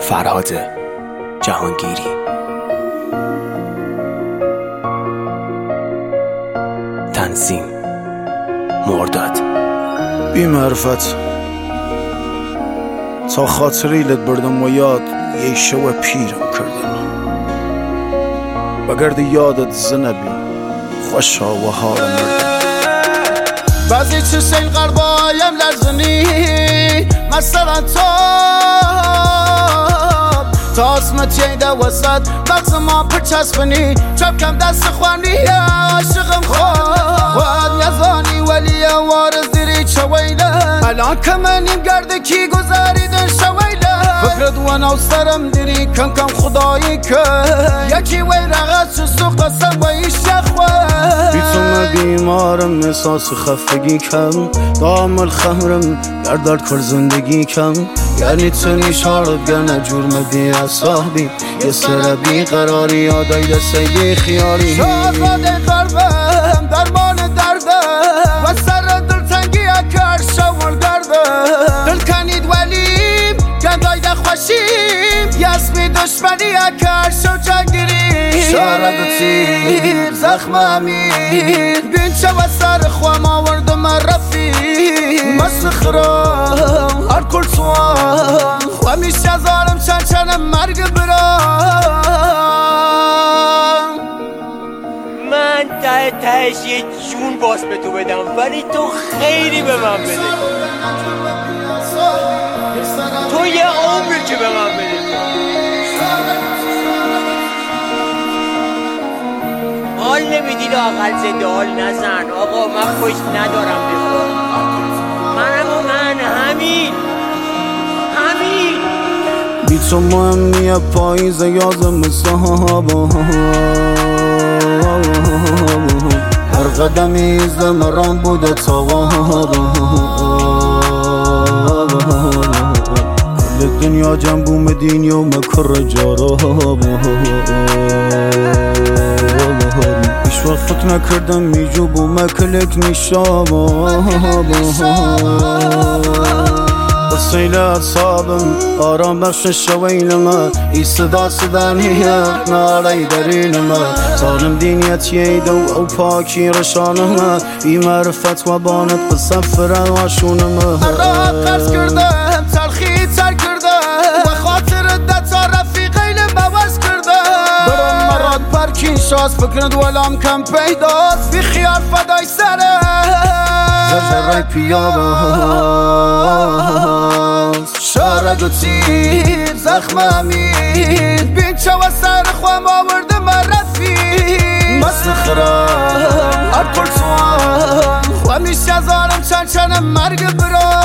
فرهاد جهانگیری. تنظیم مرداد. بی معرفت تا خاطری لد بردم و یاد یه شو پیرم کردن بگرد یادت زنبی خوشا و حال مردم. بعضی چشین قربایم لرزنی مثلا تا اسمت ییده وسط مغز ما پر چسبنی چپ کم دست خوانی عاشقم خود نیزانی ولی وارز دیری چویله الان که منیم گرده کی گذاریدن شویله فکرت و نوسترم دیری کم کم خدایی که یکی وی رغت شست و قسم و ایش شخوه بیتون بیمارم احساس خفگی کم دامل خمرم گردار کر زندگی کم یعنی تنی شارب گنه جرم بی اصحابی یه سر بی قراری یادای دسته بی خیالی شاهزاده قربم درمان دردم و سر دلتنگی اکر شمال گردم دل کنید ولیم گندای ده خوشیم یسمی دشمنی اکر شو جنگیری شارب تیر زخم امیر بین چه و سر خوام آوردم رفیق مسخرم هر کل سوام و میشه زارم چنچنم مرگ برام. من تهش یه جون باز به تو بدم ولی تو خیلی به من بده، تو یه عمری که به من بده. حال نمیدید آقل زنده حال نزن آقا، من خوش ندارم بخور من همین بی تو مهمیه پاییزه یازم صحابا هر قدمی زمران بوده توابا کل دنیا جنبو مدین یوم کر جارابا ایش وقت فکر نکردم میجوب و مکلک نیشابا سیل اصابم آرام بخش شویلمه ای صدا صدانیه نالی درینمه سالم دینیت ییده و پاکی رشانمه بی معرفت و بانت بسفر واشونمه مرا قرض کردم تلخی تر کردم و خاطر دتا رفیقین بوز کردم برام مراد پرکین شاست فکرد ولام کم پیداست بی خیال فدای سره زرزرای پیاباست شارد و تیر زخم امیر بین چه و سر خوام آورده من رفیق مسخرم هر کل سوام و میشه زارم چنچنم مرگ برام.